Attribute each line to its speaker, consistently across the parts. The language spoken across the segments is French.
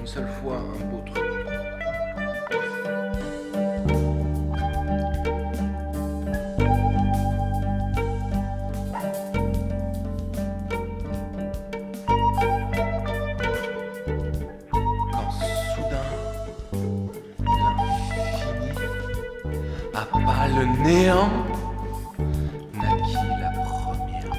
Speaker 1: seule fois un beau truc. Quand soudain, l'infini, à pas le néant, naquit la première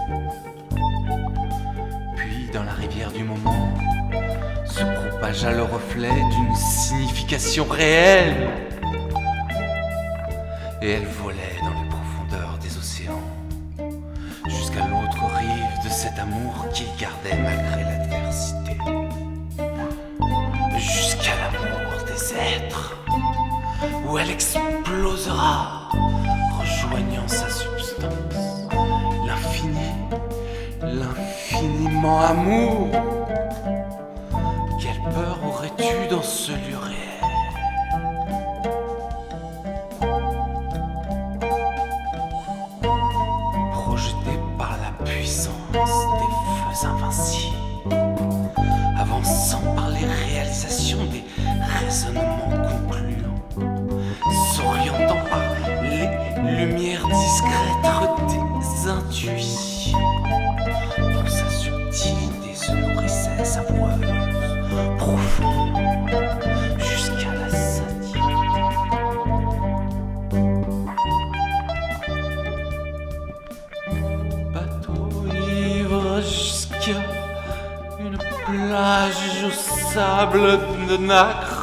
Speaker 1: bulle. Puis dans la rivière du moment, se propagea le reflet d'une signification réelle. Et elle volait dans les profondeurs des océans, jusqu'à l'autre rive de cet amour qu'il gardait malgré l'adversité. Jusqu'à l'amour des êtres, où elle explosera, rejoignant sa substance, l'infini, l'infiniment amour. Quelle peur aurais-tu dans ce lieu réel? Projeté par la puissance des feux invincibles, avançant par les réalisations des raisonnements concluants, s'orientant par les lumières discrètes des intuitions, dont sa subtilité se nourrissait savoureuse, profonde, jusqu'à la satiété. Bateau ivre jusqu'à une plage au sable de nacre,